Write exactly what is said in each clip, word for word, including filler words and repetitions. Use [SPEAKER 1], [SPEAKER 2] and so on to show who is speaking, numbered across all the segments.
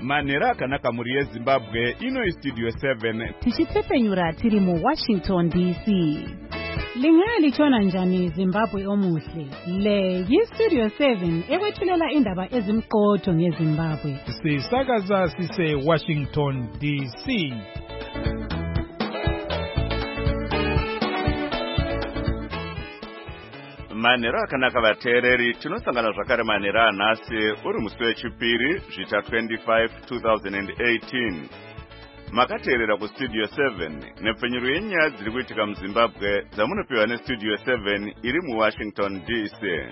[SPEAKER 1] Manhero akanaka muri yeZimbabwe, ino iStudio seven.
[SPEAKER 2] Tichitepenyura tiri mu Washington D C. Lingalitshona njani Zimbabwe omuhle? Le yiStudio seven ekwethulela indaba ezimqotho ngeZimbabwe.
[SPEAKER 3] Sisakaza sise Washington D C.
[SPEAKER 1] Manhero akanaka vateereri, tinosangana zvakare manhero anhasi uri musi wechipiri zvita twenty-five twenty eighteen. Makateerera kuStudio seven nepfenyuro yenyaya dziri kuitika muZimbabwe dzamunopiwa neStudio seven iri muWashington D C.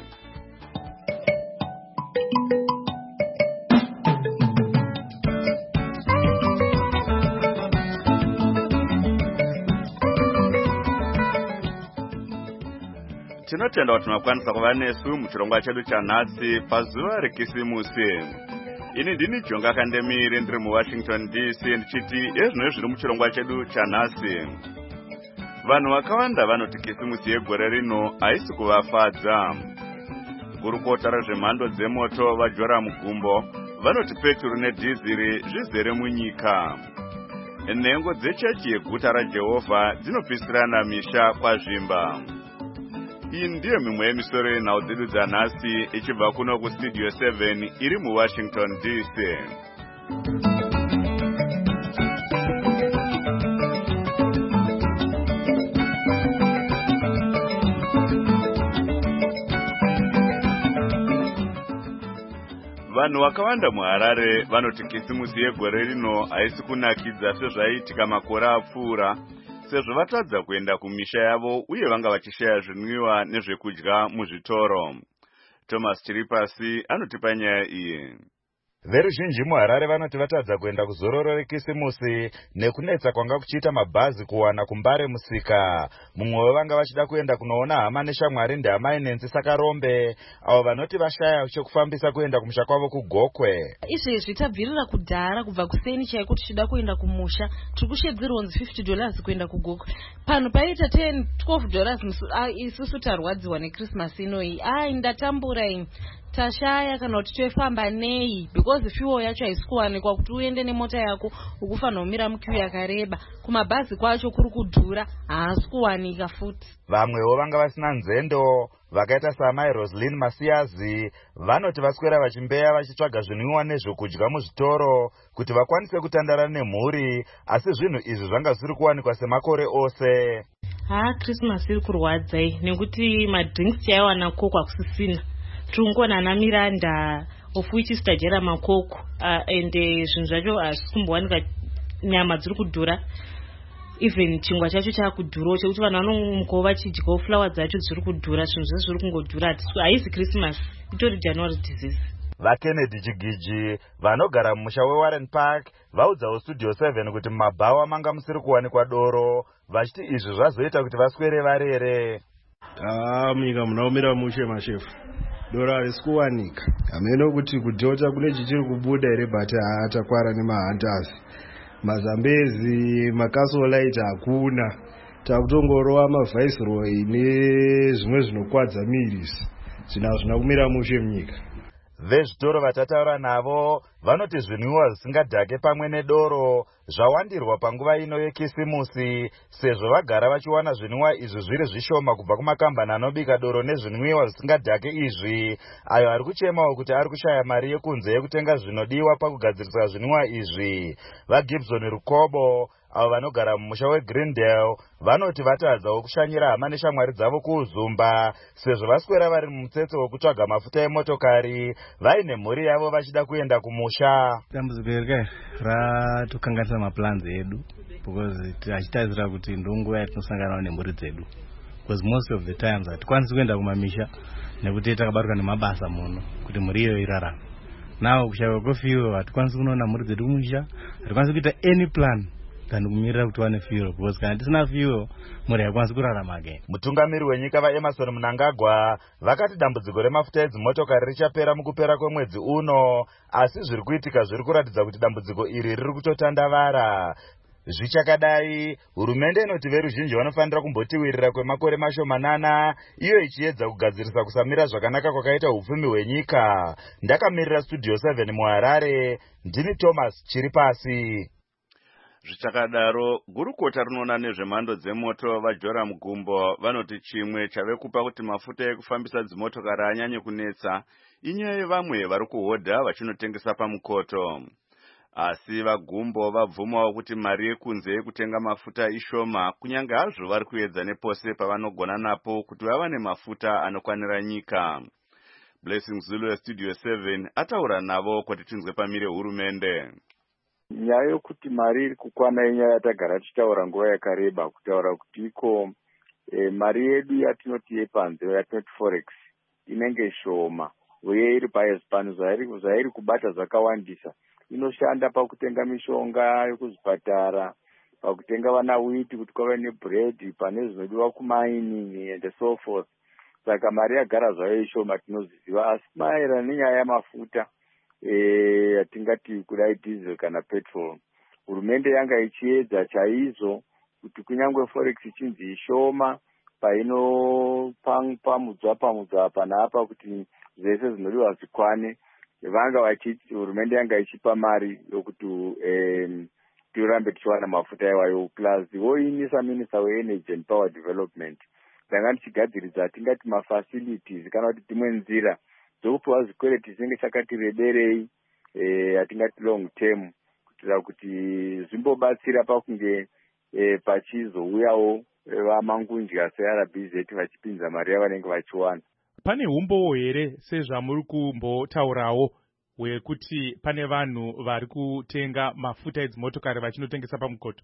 [SPEAKER 1] Tinotenda kuti makwanisa kuva nesu muchirongwa chedu chanhasi pazuva rekisimusi. Ini ndini Jonga Kandemire ndiri muWashington D C ndichiti ezvino zviri muchirongwa chedu chanhasi. Vanhu vakawanda vanoti kisimusi yegore rino haisi kuvafadza. Gurukota rezvemhando dzemoto vaJoram Gumbo vanoti peturu nedhiziri zvizere munyika. Nhengo dzechechi yeguta raJehovha dzinopisirana misha kwazvimba. Iyi ndiyo mimwe yemisoro yenhau dzedu dzanhasi ichibva kuno kuStudio seven iri muWashington D C. Vanhu vakawanda muHarare vanoti kisimusi yegore rino haisi kunakidza sezvaiitika makore apfuura, sezvo vatadza kuenda kumisha yavo uye vanga vachishaya zvinwiwa nezvekudya muzvitoro. Thomas Chiripasi anotipa nyaya iyi.
[SPEAKER 4] Veruzhinji muHarare vanoti vatadza kuenda kuzororo rekisimusi nekunetsa kwanga kuchiita mabhazi kuwana kumbare musika. Mumwe vanga vachida kuenda kunoona hama neshamwari ndehama inenzi Sakarombe, avo vanoti vashaya chekufambisa kuenda kumusha kwavo kuGokwe.
[SPEAKER 5] Izvezvi tabvirira kudhara kubva kuseni chaiko tichida kuenda kumusha, tiri kushedzerwa fifty dollars kuenda kuGokwe. Pano paita ten twelve dollars isusu tarwadziwa neChristmas inoi. Ai ndatambura ini. Tashaya kana kuti toifamba nei, because fuel yacho haisi kuwanikwa kuti uende nemota yako ukufanira kumira mukiu yakareba. Kumabhazi kwacho kuri kudhura, haasi kuwanika futi.
[SPEAKER 4] Vamwewo vanga vasina nzendo vakaita saamai Roslyn Masiazi vanoti vaswera vachimbeya vachitsvaga zvinwiwa nezvokudya muzvitoro kuti vakwanise kutandara nemhuri, asi zvinhu izvi zvanga zvisiri kuwanikwa semakore ose.
[SPEAKER 6] Ha, Christmas iri kurwadzai nekuti madrinks chaiwana koko hakusisina. Tungona na Miranda of which is Tajera Makoko uh, and zvinhu zvacho hazisi kumbowanika, nyama dziri kudhura, even chingwa chacho chakudhura chekuti vanhu vanomukawo vachidyawo flower dzacho dziri kudhura, zvinhu zvese zviri kungodhura. Haisi Christmas, itori January disease.
[SPEAKER 4] VaKennedy Chigiji vanogara mumusha weWarren Park vaudzawo Studio seven kuti mumabhawa manga musiri kuwanikwa doro, vachiti izvi zvazoita kuti vaswere varere.
[SPEAKER 7] Ah, munyika munaomera mushe mashefu. Dora harisi kuwanika. Hameno kuti kudhota kune chichiri kubuda ere, but hatakwara nemahandazi. Mazambezi, makasolaiti hakuna. Takutongorowa maviceroy nezvimwe zvinokwadza mirisi. Zvinhu zvina kumira mushe munyika.
[SPEAKER 4] Vezvitoro vatataura navo vanoti zvinwiwa zvisingadhake pamwe nedoro zvawandirwa panguva ino yekisimusi, sezvo vagara vachiwana zvinwiwa izvi zviri zvishoma kubva kumakambani anobika doro nezvinwiwa zvisingadhake izvi, ayo ari kuchemawo kuti ari kushaya mari yekunze yekutenga zvinodiwa pakugadzirisa zvinwiwa izvi. VaGibson Rukobo avo vanogara mumusha weGreendale vanoti vatadzawo kushanyira hama neshamwari dzavo kuUzumba, sezvo vaswera vari mumutsetse wekutsvaga mafuta emotokari vaine mhuri yavo vachida kuenda kumusha.
[SPEAKER 8] Dambudziko iri ratokanganisa maplans edu, because tichitadzira kuti ndonguva yatinosangana nemhuri dzedu, because most of the times hatikwanisi kuenda kumamisha nekuti takabatwa nemabasa muno kuti mhuri iyo irarama. Nawo kushaiwa kwefuel hatikwanisi kunoona mhuri dzedu kumusha, hatikwanisi kuita any plan than kumirira kuti wane fuel, because kana tisina fuel mhuri haikwanisi kurarama again.
[SPEAKER 4] Mutungamiri wenyika vaEmerson Mnangagwa vakati dambudziko remafuta edzimotokari richapera mukupera kwemwedzi uno, asi zviri kuitika zviri kuratidza kuti dambudziko iri riri kutotandavara. Zvichakadai, hurumende inoti veruzhinji vanofanira kumbotiwirira kwemakore mashomanana, iyo ichiedza kugadzirisa kusamira zvakanaka kwakaita upfumi hwenyika. Ndakamirira Studio seven muHarare, ndini Thomas Chiripasi.
[SPEAKER 1] Zvichakadaro, gurukota rinoona nezvemhando dzemoto vaJoram Gumbo vanoti chimwe chave kupa kuti mafuta ekufambisa dzimotokari anyanye kunetsa inyaya yevamwe vari kuhodha vachinotengesa pamukoto. Asi vaGumbo vabvumawo kuti mari yekunze yekutenga mafuta ishoma kunyange hazvo vari kuedza nepose pavanogona napo kuti vavane mafuta anokwanira nyika. Blessing Zulu weStudio seven ataura navo kuti tinzwe pamire hurumende.
[SPEAKER 9] Nyaya yokuti mari iri kukwana inyaya yatagara tichitaura nguva yakareba, kutaura kuti iko e, mari yedu yatinoti yepanze yatinoti forex inenge shoma uye iri payesi pano zvairi kubata zvakawandisa. Inoshanda pakutenga mishonga yokuzvipatara, pakutenga vana witi kuti kwave nebread, pane zvinodiwa kumining and so forth. Saka mari yagara zvayo ishoma tinoziva, asi maererano nenyaya yamafuta yatingati e, kudai diesel kana petrol, hurumende yanga ichiedza chaizvo kuti kunyangwe forex ichinzi ishoma paino pamudzwa pamudzwa panapa kuti zvese zvinodiwa zvikwane, vanga vachiti hurumende yanga ichipa mari yokuti eh, tirambe tichiwana mafuta iwayo. Plus woinisa minister we-energy and power development ndanga ndichigadziridza tingati mafacilities kana kuti dzimwe nzira dzokupiwa zvikwereti zvinenge chakati reberei eh, atingati long term kuitira kuti zvimbobatsira pakunge eh, pachizouyawo vamangunja se-R B Z vachipinza mari yavanenge vachiwana.
[SPEAKER 3] Pane umbowo here sezvamuri kumbotaurawo wekuti pane vanhu vari kutenga mafuta edzimotokari vachinotengesa pamukoto?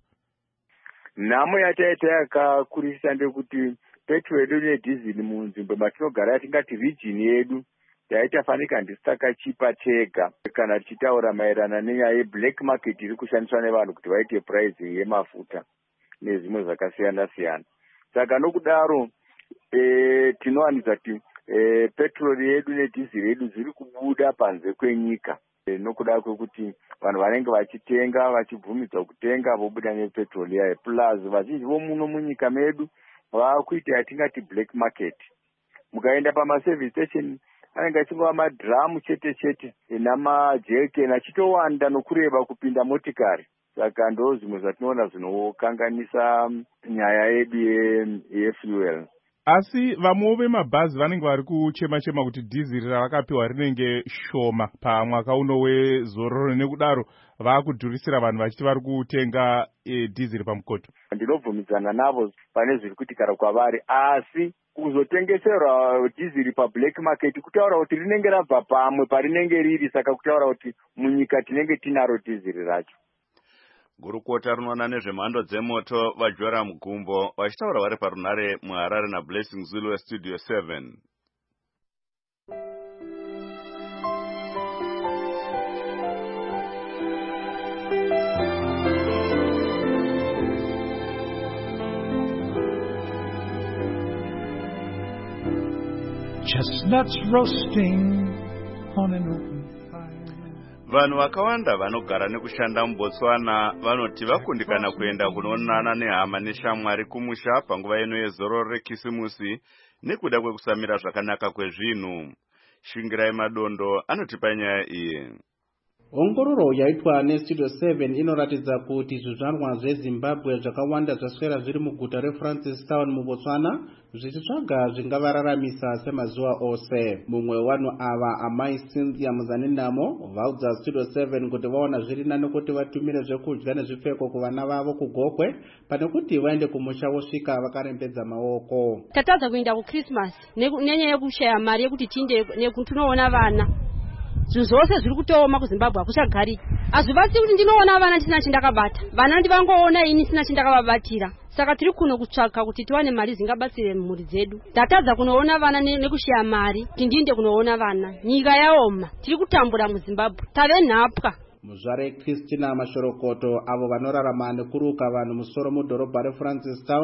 [SPEAKER 9] Nhamo yataita yakakurisa ndekuti petrol yedu nedhizili munzvimbo matinogara yatingati region yedu yaitafanika ndisitakachipa chega kana tichitaura maererano nenyaya yeblack market iri kushandiswa nevanhu kuti vaite pricing yemafuta nezvimwe zvakasiyana siyana. Saka nokudaro e, tinowanidza kuti e, petrol yedu nedhizili yedu zviri kubuda panze kwenyika e, nokuda kwekuti vanhu vanenge vachitenga vachibvumidzwa kutenga vobuda nepetrol yayo. Plus vazhinji vomuno munyika medu vakuita yatingati black market. Mukaenda pamaservice station anenge achingova madhiramu chete chete namajekeni achitowanda nokureba kupinda motikari. Saka ndo zvimwe zvatinoona zvinokanganisa nyaya yedu yefuel.
[SPEAKER 3] Asi vamwewo vemabhazi vanenge vari kuchema-chema kuti dhiziri ravakapiwa rinenge shoma pamwaka uno wezororo, nekudaro vaakudhurisira vanhu vachiti vari kutenga e, dhiziri pamukoto.
[SPEAKER 9] Ndinobvumidzana navo pane zviri kuitika kwavari, asi kuzotengeserwa dhiziri pablack market kutaura kuti rinenge rabva pamwe parinenge riri, saka kutaura kuti munyika tinenge tinaro dhiziri racho.
[SPEAKER 1] Gurukota rinoona nezvemhando dzemoto vaJoram Gumbo vachitaura vari parunare muHarare naBlessing Zulu weStudio seven.
[SPEAKER 10] Chestnuts roasting on an open fire.
[SPEAKER 1] Vanhu vakawanda vanogara nekushanda muBotswana vanoti vakundikana kuenda kunoonana nehama neshamwari kumusha panguva ino yezororo rekisimusi nekuda kwekusamira zvakanaka kwezvinhu. Shingirai Madondo anotipa nyaya iyi.
[SPEAKER 11] Ongororo yaitwa neStudio seven inoratidza kuti zvizvarwa zveZimbabwe zvakawanda zvaswera zviri muguta reFrancistown muBotswana zvichitsvaga zvingavararamisa semazuva ose. Mumwe wevanhu ava, amai Cynthia Muzaninamo, vaudza Studio seven kuti vaona zviri nani kuti vatumire zvekudya nezvipfeko kuvana vavo kugokwe pane kuti vaende kumusha vosvika vakarembedza maoko.
[SPEAKER 12] Tatadza kuenda kuChristmas nenyaya yekushaya mari yekuti tinde nekunoona vana. Zvose zviri kutooma kuZimbabwe akuchagari. Azvivatsi kuti ndinoona vana ndisina chindakabata. Vana ndivangoona ini sina chindakavabatira. Saka tiri kuno kutsvaka kuti tiwane mari zingabatsire mhuri dzedu. Tatadza kunoona vana nekushaya mari, tindinde kunoona vana. Nyika yaoma. Tiri kutambura muZimbabwe. Tave nhapwa.
[SPEAKER 11] Muzvare Christina Mashorokoto avo vanorarama nekuruka vanhu musoro mudhorobha reFrancistown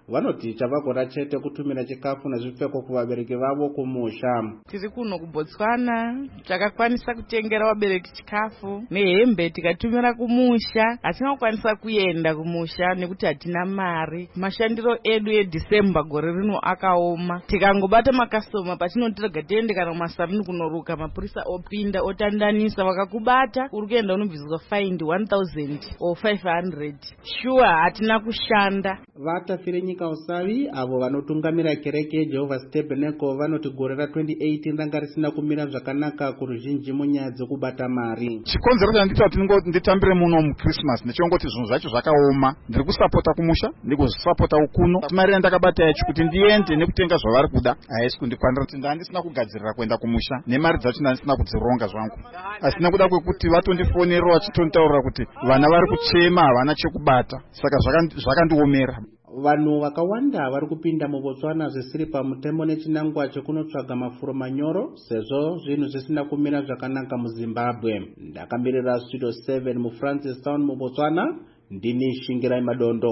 [SPEAKER 11] vanoti chavagona chete kutumira chikafu nezvipfeko kuvabereki vavo kumusha.
[SPEAKER 13] Tiri kuno kuBotswana, takakwanisa kutengera vabereki chikafu nehembe tikatumira kumusha. Hatina kukwanisa kuenda kumusha nekuti hatina mari. Mashandiro edu eDisemba gore rino akaoma. Tikangobata makastoma patinotirega tiende kana kumasaruni kunoruka, mapurisa opinda otandanisa, vakakubata uri kuenda unobviswa fine one thousand or five hundred. Sure, hatina kushanda.
[SPEAKER 11] Vatafire nyika usavi avo vanotungamira kereke yeJehovah's Tabernacle vanoti gore ra twenty eighteen ranga risina kumira zvakanaka kuruzhinji munyaya dzekubata mari.
[SPEAKER 14] Chikonzero chanditi kuti nditambire muno muChristmas nechongoti zvinhu zvacho zvakaoma. Ndiri kusapota kumusha, ndiri kusapota ukuno. Mari ndakabata yacho kuti ndiende nekutenga zvavari kuda haisi kundikwanira. Ndandisina kugadzirira kuenda kumusha nemari dzacho ndandisina kudzironga zvangu. Asi nekuda kwekuti vatondifonera vachitontaurira kuti vana vari kuchema havana chekubata, saka zvakandiomera.
[SPEAKER 11] Vanhu vakawanda vari kupinda muBotswana zvisiri pamutemo nechinangwa chekunotsvaga mafuro manyoro sezvo zvinhu zvisina kumira zvakanaka muZimbabwe. Ndakamirira Studio seven muFrancistown muBotswana, ndini Shingirai Madondo.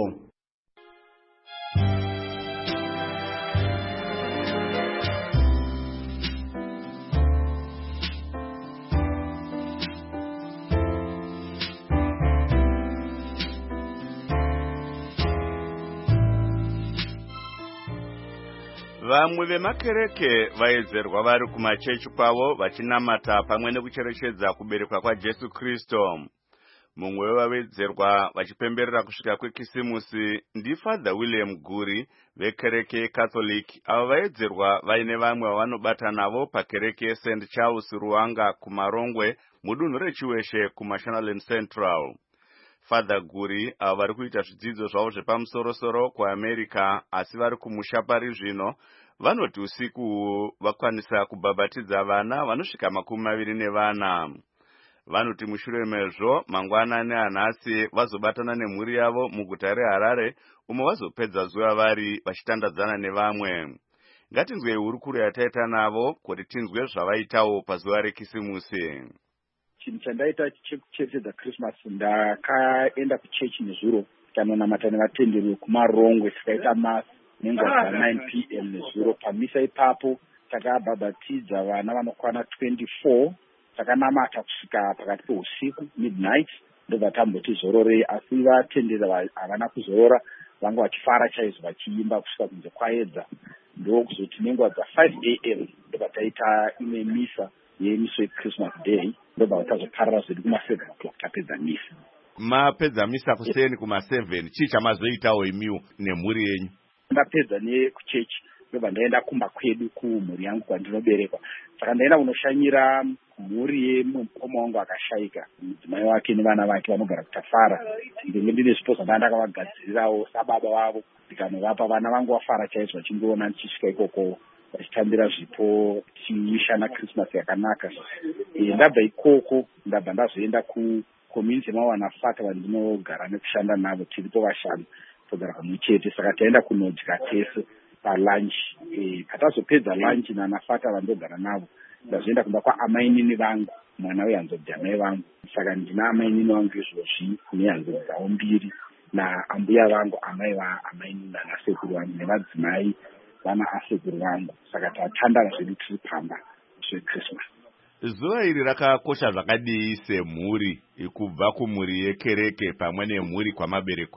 [SPEAKER 1] Vamwe vemakereke vaedzerwa vari kumachechi kwavo vachinamata pamwe nekucherechedza kuberekwa kwaJesu Kristo. Mumwe wevavedzerwa vachipemberera kusvika kwekisimusi ndiFather William Guri vekereke Catholic, avo vaedzerwa vaine vamwe vavanobata navo pakereke Saint Charles Ruanga kumarongwe mudunhu rechiweshe kuMashonaland Central. Father Guri avo vari kuita zvidzidzo zvavo zvepamusorosoro kuAmerica asi vari kumusha pari zvino, vanoti usiku vakwanisa kubhabhatidza vana vanosvika makumi maviri nevana. Vanoti mushure mezvo mangwanani anhasi vazobatana nemhuri yavo muguta reHarare umo vazopedza zuva vari vachitandadzana nevamwe. Ngatinzwei hurukuro yataita navo kuti tinzwe zvavaitawo pazuva rekisimusi.
[SPEAKER 15] Chinhu chandaita chekucherechedza Christmas, ndakaenda kuchechi nezuro tanonamata nevatenderi vekumarongwe, tikaita masi nenguva dza nine p m nezuro. Pamisa ipapo takabhabhatidza vana vanokwana twenty-four, takanamata kusvika pakati peusiku midnight, ndobva tamboti zororei. Asi vatenderi havana kuzorora, vanga vachifara chaizvo vachiimba kusvika kunze kwaedza. Ndokuzoti nenguva dza five a m ndobva taita imwe misa yemiso yeChristmas day, ndobva tazoparara zvedu kuma-seven o'clock tapedza misa.
[SPEAKER 1] Mapedza misa kuseni kuma-seven, chii chamazoitawo imiwo nemhuri yenyu?
[SPEAKER 15] Ndapedza nekuchechi ndobva ndaenda kumba kwedu kumhuri yangu kwandinoberekwa. Saka ndaenda kunoshanyira mhuri yemukoma wangu akashayika, mudzimai wake nevana vake vanogara kuTafara. Ndenge ndine zvipo zvandanga ndakavagadzirirawo sababa vavo, ndikanovapa. Vana vangu vafara chaizvo vachindiona ndichisvika ikoko vachitambira zvipo tichishana Christmas yakanaka. E, ndabva ikoko ndabva ndazoenda kucommunity mawanafata vandinogara nekushanda navo, tiripo vashanu togara pamwe chete. Saka taenda kunodya tese palunch. E, patazopedza lunch nanafata vandogara navo, ndazoenda kumba kwaamainini vangu, mwana wehanzodzi amai vangu. Saka ndina amainini vangu izvozvi nehanzodzi dzavo mbiri, naambuya vangu amai vaamainini nanasekuru vangu nevadzimai vana asekuru vangu. Saka tatandara zvedu tiri pamba zveChristmas.
[SPEAKER 1] Zuva iri rakakosha zvakadii semhuri, kubva kumhuri yekereke pamwe nemhuri kwamabereko?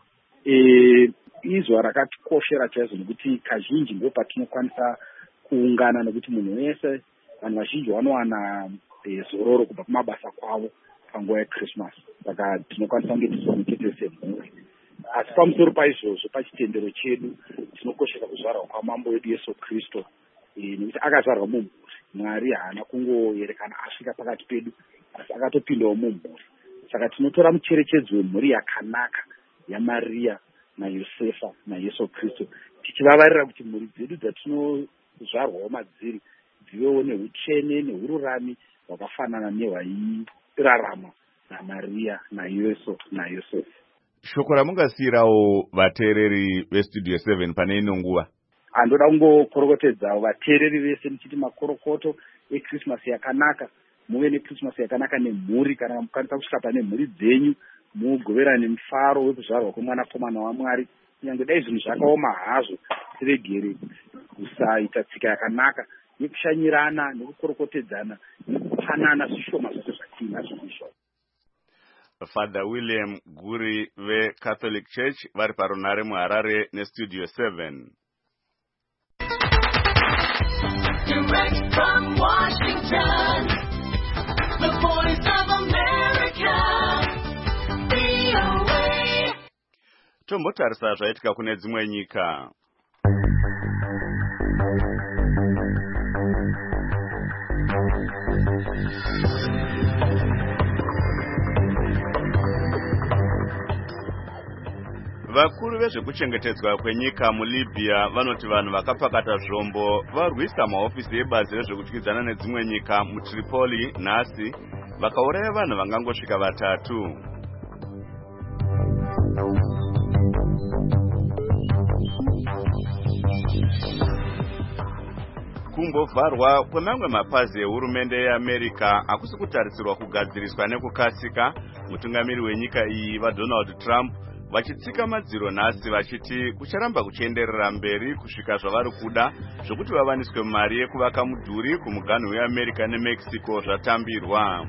[SPEAKER 15] E, izuva rakatikoshera chaizvo nekuti kazhinji ndo patinokwanisa kuungana, nekuti munhu wese, vanhu vazhinji vanowana e, zororo kubva kumabasa kwavo panguva yeChristmas. Saka tinokwanisa kunge tizonekete semhuri. Asi pamusoro paizvozvo, pachitendero chedu tinokoshesa kuzvarwa kwamambo wedu Yesu Kristo, e, nekuti akazvarwa mumhuri. Mwari haana kungoyerekana asvika pakati pedu, asi akatopindawo mumhuri. Saka tinotora mucherechedzo wemhuri yakanaka yaMaria naYosefa naYesu Kristo, tichivavarira kuti mhuri dzedu dzatinozvarwawo madziri dzivewo neutsvene neururami hwakafanana nehwairarama naMaria naYesu naYosefa.
[SPEAKER 1] Shoko ramungasiyirawo vateereri veStudio seven pane ino nguva?
[SPEAKER 15] Andoda kungokorokotedzawo vateereri vese ndichiti makorokoto eChristmas yakanaka. Muve neChristmas yakanaka nemhuri, kana mukwanisa kusvika pane mhuri dzenyu mugoverane mufaro wekuzvarwa kwemwanakomana waMwari. kunyange dai zvinhu zvakaoma hazvo tiregere kusaita tsika yakanaka yekushanyirana nekukorokotedzana nekupanana zvishoma zvacho zvatinazvo zvishoma.
[SPEAKER 1] Father William Guri veCatholic Church vari parunare muHarare neStudio seven.
[SPEAKER 16] Direct from Washington, the voice of America, V O A.
[SPEAKER 1] Tombotarisa zvaitika kune dzimwe nyika. Vakuru vezvekuchengetedzwa kwenyika muLibya vanoti vanhu vakapakata zvombo varwisa maofisi ebazi rezvekutyidzana nedzimwe nyika muTripoli nhasi vakauraya vanhu vangangosvika vatatu. Kumbovharwa kwemamwe mapazi ehurumende yeAmerica hakusi kutarisirwa kugadziriswa nekukasika. Mutungamiri wenyika iyi vaDonald Trump vachitsika madziro nhasi vachiti kucharamba kuchienderera mberi kusvika zvavari kuda zvokuti vavaniswe mari yekuvaka mudhuri kumuganhu weAmerica neMexico zvatambirwa.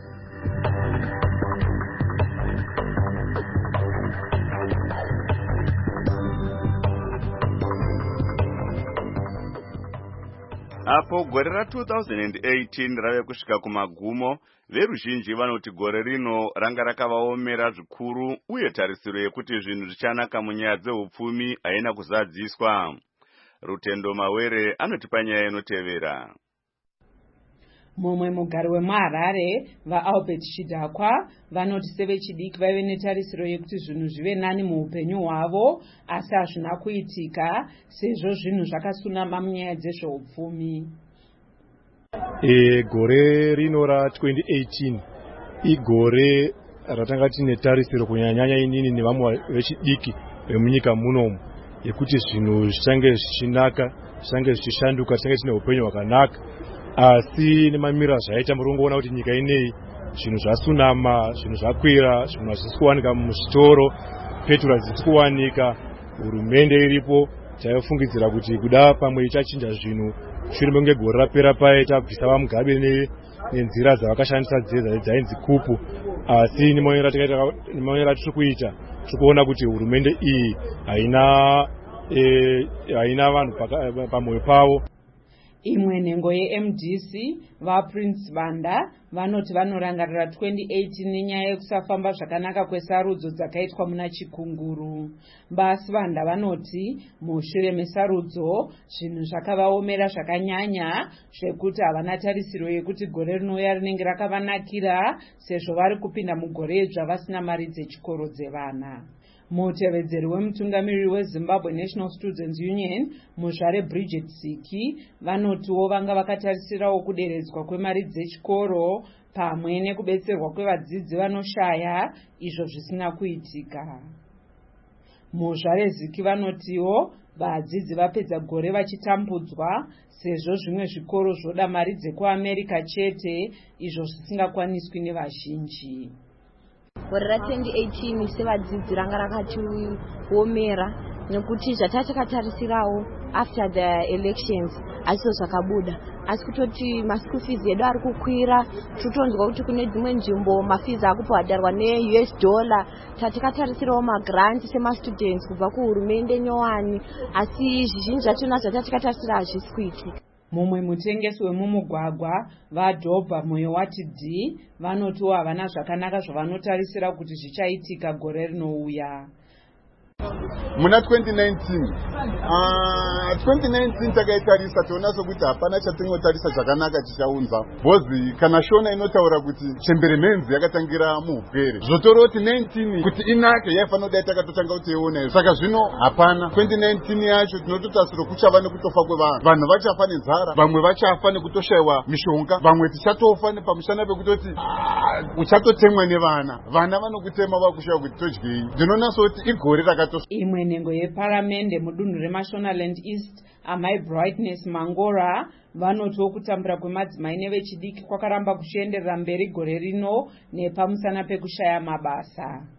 [SPEAKER 1] Apo gore ra two thousand eighteen rave kusvika kumagumo, veruzhinji vanoti gore rino ranga rakavaomera zvikuru uye tarisiro yekuti zvinhu zvichanaka munyaya dzehupfumi haina kuzadziswa. Rutendo Mawere anotipa nyaya inotevera.
[SPEAKER 17] Mumwe mugari wemuHarare vaAlbert Chidakwa vanoti sevechidiki vaive netarisiro yekuti zvinhu zvive nani muupenyu hwavo, asi hazvina kuitika sezvo zvinhu zvakasunama munyaya dzezveupfumi.
[SPEAKER 18] E, gore rino ra twenty eighteen igore ratanga tine tarisiro kunyanyanya inini nevamwe vechidiki vemunyika munomu yekuti zvinhu zvichange zvichinaka, zvichange zvichishanduka, tichange tine upenyu hwakanaka. Asi nemamira zvaita murongoona kuti nyika ineyi zvinhu zvasunama, zvinhu zvakwira, zvinhu hazvisi kuwanika muzvitoro, petrol hazisi kuwanika, hurumende iripo taifungidzira kuti kuda pamwe ichachinja zvinhu shure menge gore rapera paya tabvisa vamugabe nenzira dzavakashandisa dzainzi kupu. Asi nemaonero atiri kuita tiri kuona kuti hurumende iyi haina e, haina vanhu pamwoyo pavo.
[SPEAKER 17] Imwe nhengo yeM D C vaPrince Banda vanoti vanorangarira twenty eighteen nenyaya yekusafamba zvakanaka kwesarudzo dzakaitwa muna Chikunguru. Basi Banda vanoti mushure mesarudzo zvinhu zvakavaomera zvakanyanya zvekuti havana tarisiro yekuti gore rinouya rinenge rakavanakira sezvo vari kupinda mugore zvavasina mari dzechikoro dzevana. Mutevedzeri wemutungamiriri weZimbabwe National Students Union Muzvare Bridget Siki vanotiwo vanga vakatarisirawo kuderedzwa kwemari dzechikoro pamwe nekubetserwa kwevadzidzi vanoshaya izvo zvisina kuitika. Muzvare Siki vanotiwo vadzidzi vapedza gore vachitambudzwa sezvo zvimwe zvikoro zvoda mari dzekuAmerica chete izvo zvisingakwaniswi nevazhinji.
[SPEAKER 19] Gore ra twenty eighteen sevadzidzi ranga rakatiomera nekuti zvatatakatarisirawo after the elections hazvo zvakabuda, asi kutoti maschool fees edu ari kukwira. Totonzwa kuti kune dzimwe nzvimbo mafees akubhadharwa ne-U S dollar. Tatakatarisirawo magrant semastudents kubva kuhurumende nyowani, asi zvizhinji zvachona zvatatakatarisa hazvisi kuitika.
[SPEAKER 17] Mumwe mutengesi wemumugwagwa vaDhobha Moyo wati D vanotiwo havana zvakanaka zvavanotarisira kuti zvichaitika gore rinouya.
[SPEAKER 20] Muna twenty nineteen uh, twenty nineteen takaitarisa toona sokuti hapana chatingotarisa zvakanaka chichaunza. Bhozi kana shona inotaura kuti chemberemenzi yakatangira muupwere, zvotorwa kuti nineteen kuti inake yaifanira kudai takatotanga kuteiona. Saka zvino hapana. twenty nineteen yacho tinototarisira kuchava nekutofa kwevanhu. Vanhu vachafa nenzara, vamwe vachafa nekutoshayiwa mishonga, vamwe tichatofa pamushana pekutoti uchatotemwa nevana. Vana vanokutema vakushaya kuti todyei. Ndinoona soti igore rakato.
[SPEAKER 17] Imwe nhengo yeparamende mudunhu reMashonaland East Amai Brightness Mangora vanotiwo kutambura kwemadzimai nevechidiki kwakaramba kuchienderera mberi gore rino nepamusana pekushaya mabasa.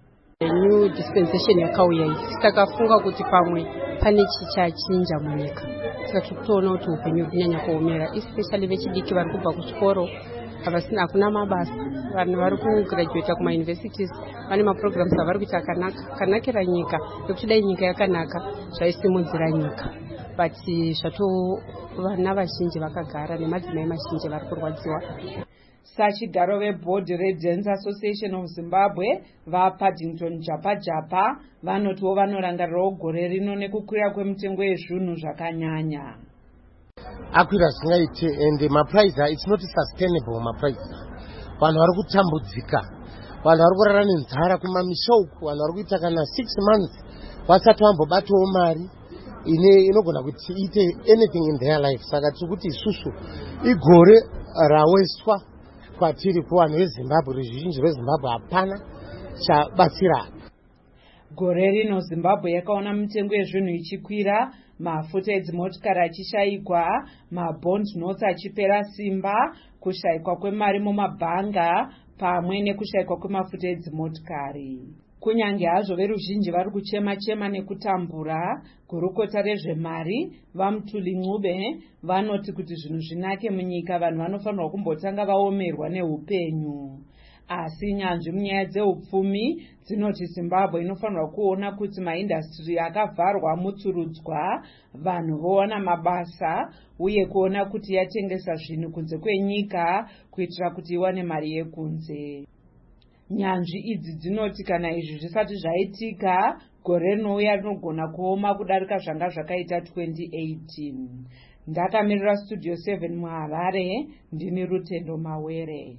[SPEAKER 21] new dispensation yakauya iyi takafunga kuti pamwe pane chichachinja munyika saka tiri kutoona kuti upenyu kunyanya kuomera especially vechidiki vari kubva kuchikoro havasina hakuna mabasa vanhu vari kugraduata kumauniversities vane maprograms avari kuita akanaka kanakira nyika nekuti dai nyika yakanaka zvaisimudzira nyika but zvato vana vazhinji vakagara nemadzimai mazhinji vari kurwadziwa.
[SPEAKER 17] Sachigaro vebhodhi reDance Association of Zimbabwe vaPaddington Japa Japa vanotiwo vanorangarirawo gore rino nekukwira kwemitengo yezvinhu zvakanyanya.
[SPEAKER 22] Akwira zvingaite ende maprice it's not sustainable maprice. Vanhu vari kutambudzika. Vanhu vari kurara nenzara kumamisha uku, vanhu vari kuita kana six months vasati vambobatawo mari ine inogona kuti iite anything in their life. Saka tiri kuti isusu igore raweswa kwatiri kuvanhu veZimbabwe, ruzhinji rweZimbabwe hapana chabatsira.
[SPEAKER 17] Gore rino Zimbabwe yakaona mitengo yezvinhu ichikwira, mafuta edzimotikari achishayikwa, mabond notes achipera simba, kushayikwa kwemari mumabhanga pamwe nekushayikwa kwemafuta edzimotikari. Kunyange hazvo veruzhinji vari kuchema-chema nekutambura, gurukota rezvemari vaMutuli Ncube vanoti kuti zvinhu zvinake munyika vanhu vanofanirwa kumbotanga vaomerwa neupenyu. Asi nyanzvi munyaya dzeupfumi dzinoti Zimbabwe inofanirwa kuona kuti maindastri akavharwa mutsurudzwa, vanhu voona mabasa uye kuona kuti yatengesa zvinhu kunze kwenyika kuitira kuti iwane mari yekunze. Nyanzvi idzi dzinoti kana izvi zvisati zvaitika, gore rinouya rinogona kuoma kudarika zvanga zvakaita twenty eighteen. Ndakamirira Studio seven muHarare, ndini Rutendo Mawere.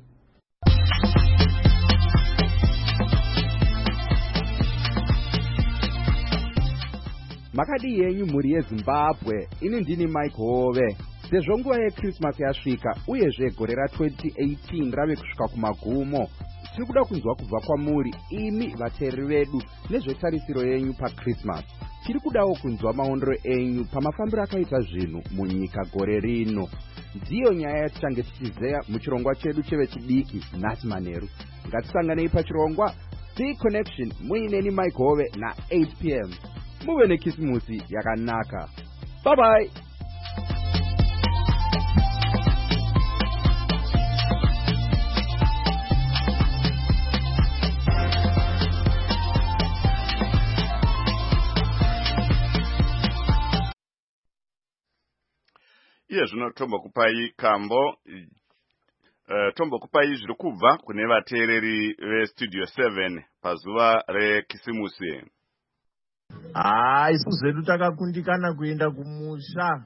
[SPEAKER 23] Makadi yenyu muri yeZimbabwe, ini ndini Mike Hove. Sezvo nguva yeChristmas yasvika uyezve gore ra twenty eighteen rave kusvika kumagumo, tiri kuda kunzwa kubva kwamuri imi vateereri vedu nezvetarisiro yenyu paChristmas. Tiri kudawo kunzwa maondero enyu pamafambiro akaita zvinhu munyika gore rino. Ndiyo nyaya yatichange tichizeya muchirongwa chedu chevechidiki nhasi manheru. Ngatisanganei pachirongwa Big Connection muineni Mike Hove na eight p m Muve nekisimusi yakanaka. Bye bye.
[SPEAKER 1] Iye zvino tombo kupai kambo uh, tombo kupai zviri kubva kune vateereri veStudio seven pazuva rekisimusi.
[SPEAKER 24] Ah, isu zvedu takakundikana kuenda kumusha.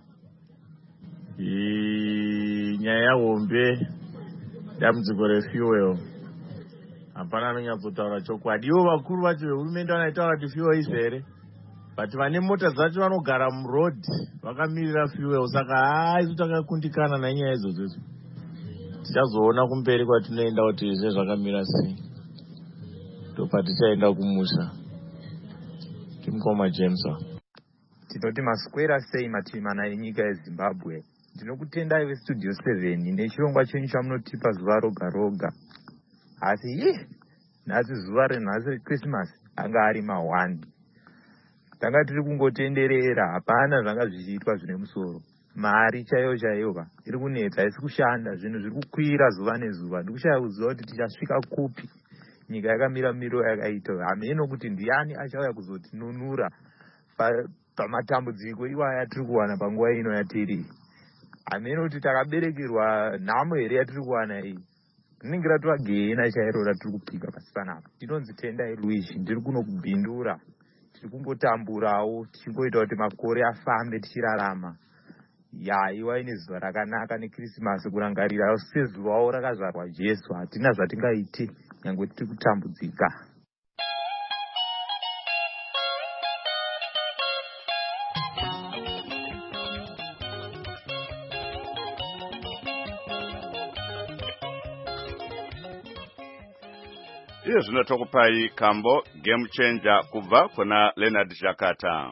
[SPEAKER 24] E, nyaya yahombe dambudziko refuel. Hapana anonyatsotaura chokwadi. Ivo vakuru vacho vehurumende vanotaura kuti fuel izere. But vane mota dzacho vanogara muroad vakamirira fuel. Saka ah, isu takakundikana nanyaya idzodzo idzo. Tichazoona kumberi kwatinoenda kuti izve zvakamira sei. Ndopatichaenda kumusha. Kimkoma Jameson.
[SPEAKER 25] Tinoti maswera sei mativi mana enyika yeZimbabwe. Ndinokutendai veStudio seven nechirongwa chenyu chamunotipa zuva roga roga. Asi ye nhasi zuva renhasi reChristmas anga ari ma one. Tanga tiri kungotenderera, hapana zvanga zvichiitwa zvine musoro. Mari chaiyo chaiyo iri kunetsa, isi kushanda, zvinhu zviri kukwira zuva nezuva. Ndikushaya kuziva kuti tichasvika kupi. Nyika yakamira miro yakaita. Hameno kuti ndiani achauya kuzotinunura pamatambudziko iwaya tiri kuwana panguva ino yatiri. Hameno kuti takaberekerwa nhamo here yatiri kuwana iyi. Rinenge ratova gehena chairo ratiri kupika pasi panapa. Tinonzi Tendai Luigi, ndiri kuno kubhindura. Tiri kungotamburawo tichingoita kuti makore afambe tichirarama. Ya, iwa ine zuva rakanaka neChristmas kurangarira sezuvawo rakazvarwa Jesu. Hatina zvatingaiti nyangwe tiri kutambudzika.
[SPEAKER 1] Iye zvino tokupai kambo Game Changer kubva kuna Leonard Jakata.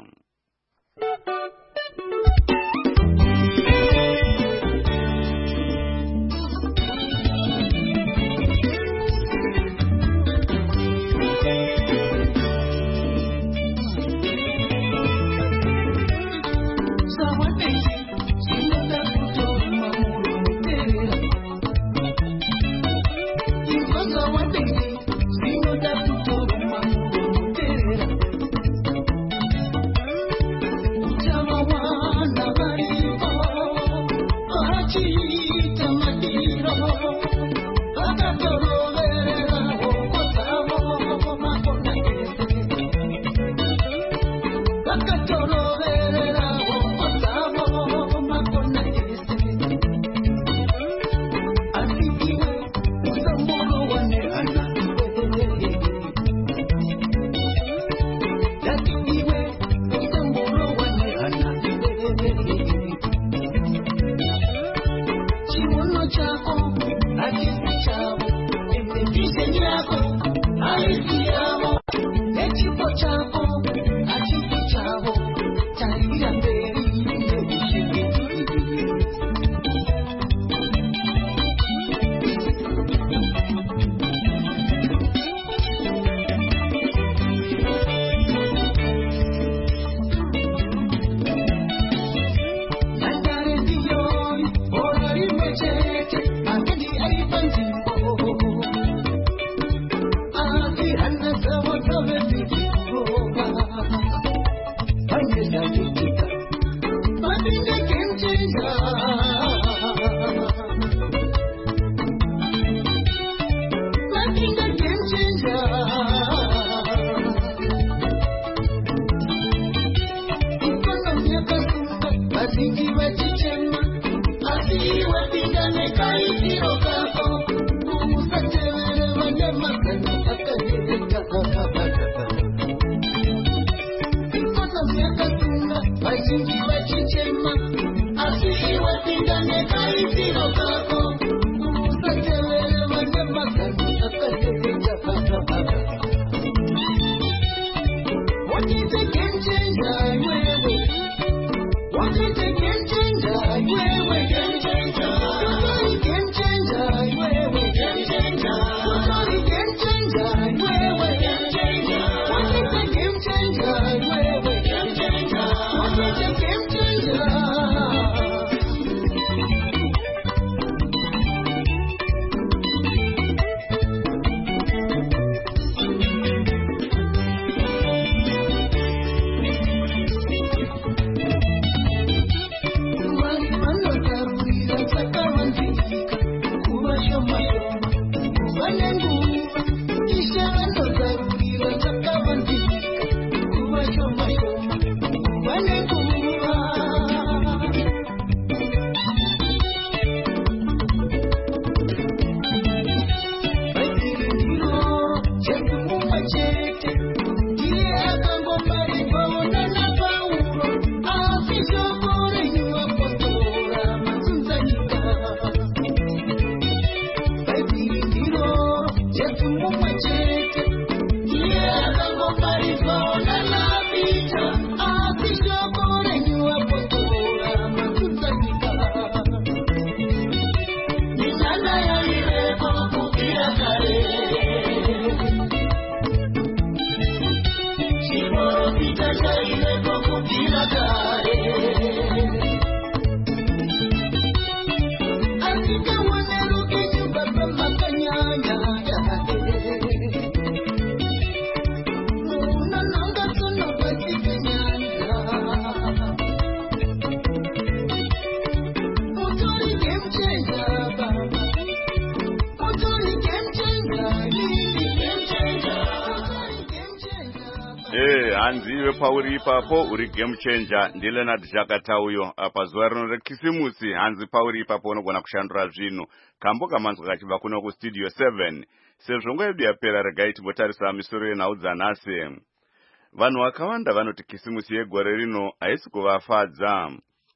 [SPEAKER 1] hanzi wepauri ipapo uri game changer ndiLeonard Jakata uyo pazuva rino rekisimusi. Hanzi pauri ipapo unogona kushandura zvinhu kambo kamanzwa kachibva kuno kustudio seven. Sezvo nguva yedu yapera regai timbotarisa misoro yenhau dzanhasi. Vanhu vakawanda vanoti kisimusi yegore rino haisi kuvafadza.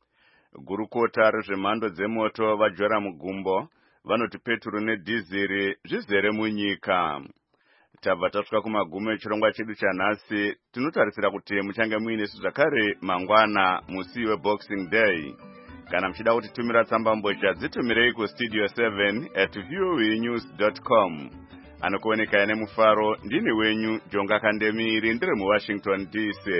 [SPEAKER 1] Gurukota rezvemhando dzemoto vaJoram Mugumbo vanoti peturu nedhiziri zvizere munyika. Tabva tasvika kumagumo echirongwa chedu chanhasi. Tinotarisira kuti muchange muinesu zvakare mangwana musi weBoxing Day. Kana muchida kutitumira tsamba mbozha dzitumirei kustudio seven at voanews dot com. Anokuoneka ine mufaro ndini wenyu Jonga Kandemiri ndiri muWashington D C.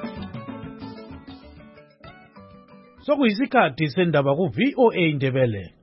[SPEAKER 2] Sokuyisikhathi sendaba ku V O A Ndebele.